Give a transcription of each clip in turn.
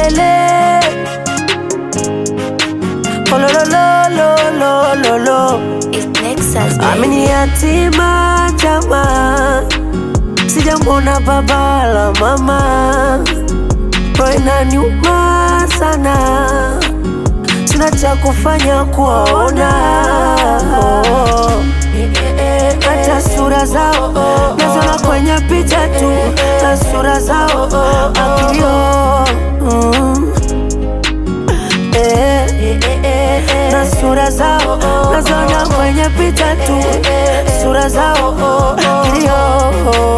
lele. Oh lo lo lo lo lo lo. It's Nexus, baby. Amini yatima chama, sijamwona baba la mama. Roho inaniuma sana, sina cha kufanya kuwaona. Hata sura zao naziona kwenye picha tu, na sura zao akilio. Na sura zao naziona kwenye picha tu, sura zao akilio.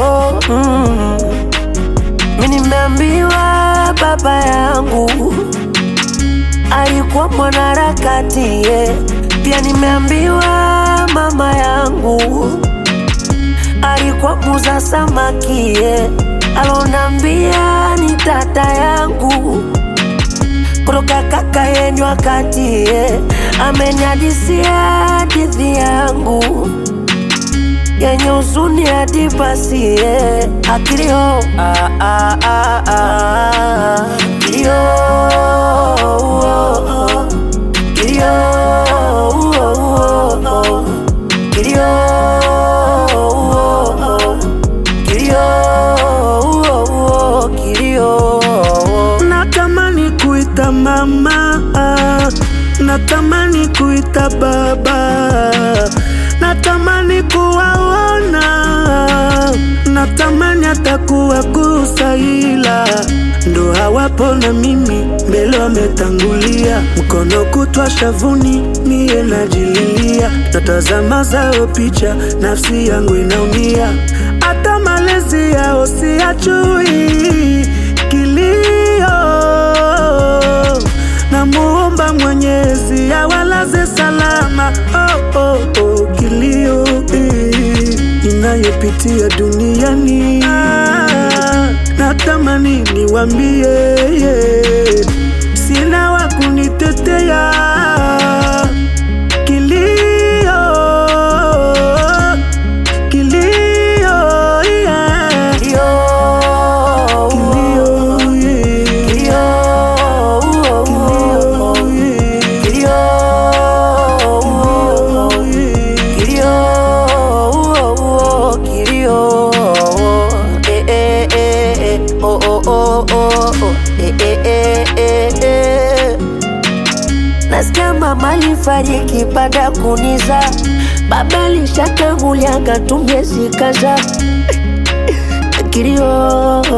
Mimi nimeambiwa baba yangu alikuwa mwanaharakati, pia nimeambiwa mama yangu alikuwa muuza samaki, alonambia ni tata yangu kutoka kaka yenu wakati, ameniadisia hadithi yangu yenye huzuni hadi basi, akilio kilio kilio kilio kilio kilio. Natamani kuita mama, natamani kuita baba, natamani kuwaona, natamani hata kuwagusa, ila ndo hawapo na mimi mbele wametangulia. Mkono kutwa shavuni mie najililia, natazama zao picha nafsi yangu inaumia. Hata malezi yao siyajui, kilio namuomba Mwenyezi awalaze salama. Kilio ninayopitia duniani, natamani niwaambie, sina wa kunitetea. Kilio kilio yeah. Nasikia mama alifariki baada kuniza, baba alishatangulia katumie sikaza. Kilio